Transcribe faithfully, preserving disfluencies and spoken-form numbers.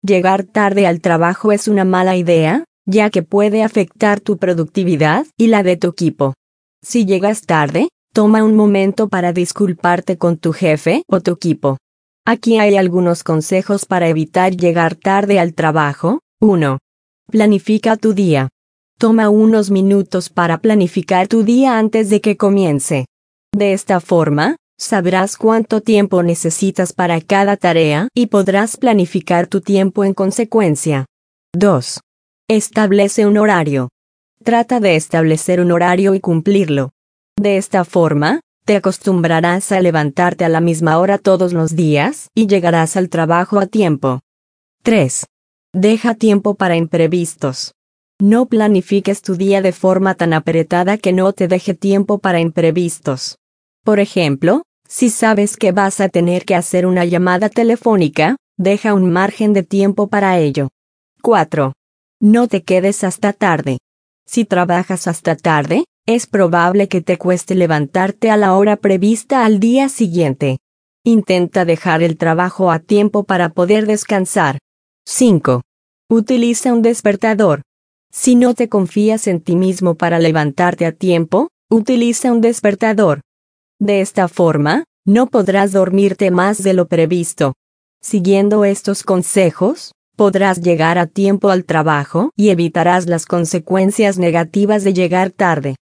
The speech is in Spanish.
Llegar tarde al trabajo es una mala idea, ya que puede afectar tu productividad y la de tu equipo. Si llegas tarde, toma un momento para disculparte con tu jefe o tu equipo. Aquí hay algunos consejos para evitar llegar tarde al trabajo. uno. Planifica tu día. Toma unos minutos para planificar tu día antes de que comience. De esta forma, sabrás cuánto tiempo necesitas para cada tarea y podrás planificar tu tiempo en consecuencia. dos. Establece un horario. Trata de establecer un horario y cumplirlo. De esta forma, te acostumbrarás a levantarte a la misma hora todos los días y llegarás al trabajo a tiempo. tres. Deja tiempo para imprevistos. No planifiques tu día de forma tan apretada que no te deje tiempo para imprevistos. Por ejemplo, si sabes que vas a tener que hacer una llamada telefónica, deja un margen de tiempo para ello. cuatro. No te quedes hasta tarde. Si trabajas hasta tarde, es probable que te cueste levantarte a la hora prevista al día siguiente. Intenta dejar el trabajo a tiempo para poder descansar. cinco. Utiliza un despertador. Si no te confías en ti mismo para levantarte a tiempo, utiliza un despertador. De esta forma, no podrás dormirte más de lo previsto. Siguiendo estos consejos, podrás llegar a tiempo al trabajo y evitarás las consecuencias negativas de llegar tarde.